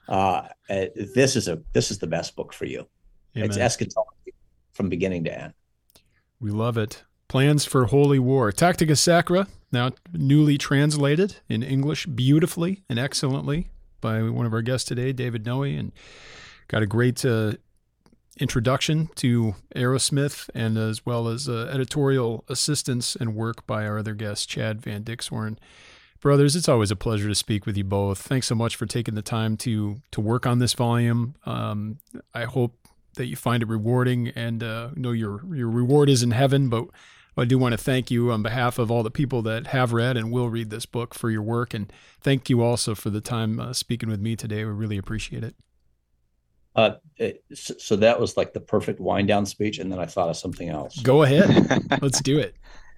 this is the best book for you. Amen. It's eschatology from beginning to end. We love it. Plans for Holy War. Tactica Sacra, now newly translated in English beautifully and excellently by one of our guests today, David Noe, and got a great introduction to Aerosmith, and as well as editorial assistance and work by our other guest, Chad Van Dixhoorn. Brothers, it's always a pleasure to speak with you both. Thanks so much for taking the time to work on this volume. I hope that you find it rewarding, and know your reward is in heaven, but I do want to thank you on behalf of all the people that have read and will read this book for your work, and thank you also for the time speaking with me today. We really appreciate it. So that was like the perfect wind down speech, and then I thought of something else. Go ahead. Let's do it.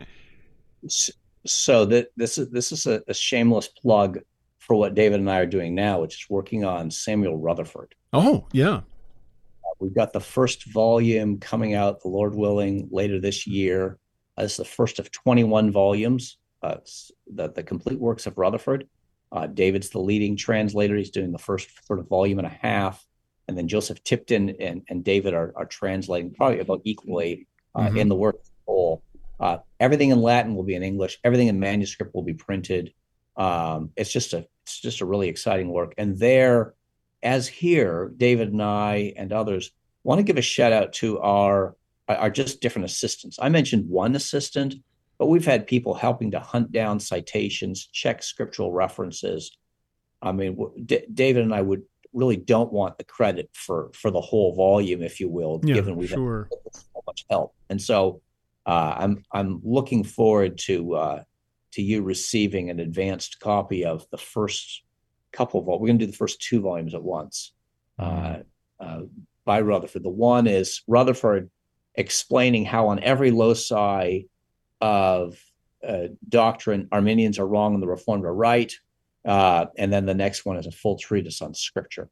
So this is a shameless plug for what David and I are doing now, which is working on Samuel Rutherford. Oh, yeah. We've got the first volume coming out, the Lord willing, later this year. This is the first of 21 volumes, the complete works of Rutherford. David's the leading translator. He's doing the first sort of volume and a half. And then Joseph Tipton and David are translating probably about equally in the work as a whole. Everything in Latin will be in English. Everything in manuscript will be printed. It's just a really exciting work. And there, as here, David and I and others want to give a shout out to our just different assistants. I mentioned one assistant, but we've had people helping to hunt down citations, check scriptural references. I mean, David and I really don't want the credit for the whole volume, if you will, given we've had so much help. And so I'm looking forward to you receiving an advanced copy of the first couple of volumes. We're going to do the first 2 volumes at once by Rutherford. The one is Rutherford explaining how on every loci of doctrine, Arminians are wrong and the Reformed are right. And then the next one is a full treatise on Scripture.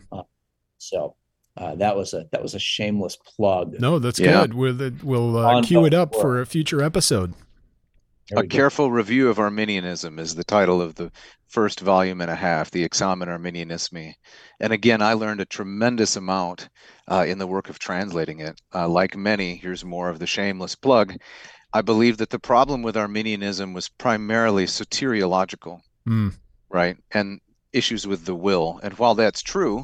So that was a shameless plug. No, that's good. We'll queue it up for a future episode. A careful review of Arminianism is the title of the first volume and a half, the Examen Arminianismi. And again, I learned a tremendous amount in the work of translating it. Like many, here's more of the shameless plug. I believe that the problem with Arminianism was primarily soteriological, right? And issues with the will. And while that's true,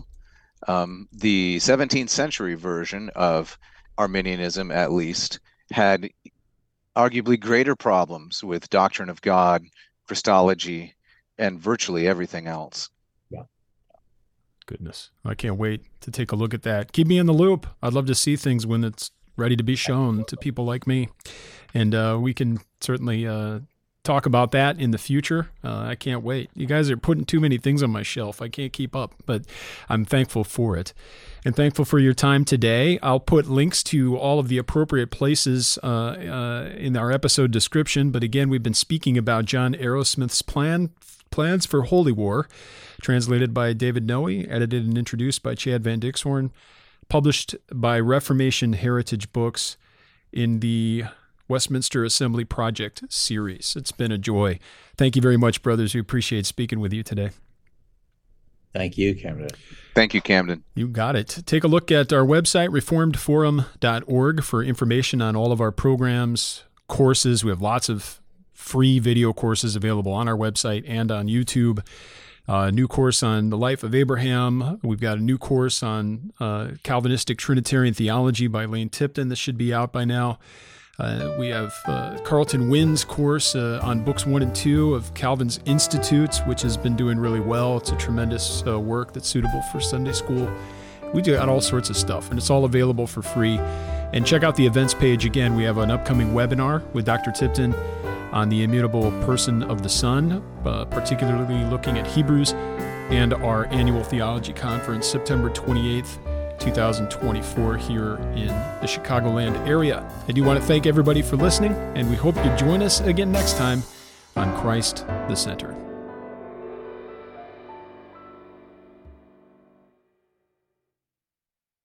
the 17th century version of Arminianism, at least, had arguably greater problems with doctrine of God, Christology, and virtually everything else. Yeah. Goodness. I can't wait to take a look at that. Keep me in the loop. I'd love to see things when it's ready to be shown to people like me. And we can certainly talk about that in the future. I can't wait. You guys are putting too many things on my shelf. I can't keep up, but I'm thankful for it. And thankful for your time today. I'll put links to all of the appropriate places in our episode description. But again, we've been speaking about John Arrowsmith's Plans for Holy War, translated by David Noe, edited and introduced by Chad Van Dixhoorn, published by Reformation Heritage Books in the Westminster Assembly Project series. It's been a joy. Thank you very much, brothers. We appreciate speaking with you today. Thank you, Camden. Thank you, Camden. You got it. Take a look at our website, reformedforum.org, for information on all of our programs, courses. We have lots of free video courses available on our website and on YouTube. A new course on the life of Abraham. We've got a new course on Calvinistic Trinitarian theology by Lane Tipton. This should be out by now. We have Carlton Wynn's course on books 1 and 2 of Calvin's Institutes, which has been doing really well. It's a tremendous work that's suitable for Sunday school. We do all sorts of stuff, and it's all available for free. And check out the events page. Again, we have an upcoming webinar with Dr. Tipton on the immutable person of the Son, particularly looking at Hebrews, and our annual theology conference, September 28th, 2024, here in the Chicagoland area. I do want to thank everybody for listening, and we hope you join us again next time on Christ the Center.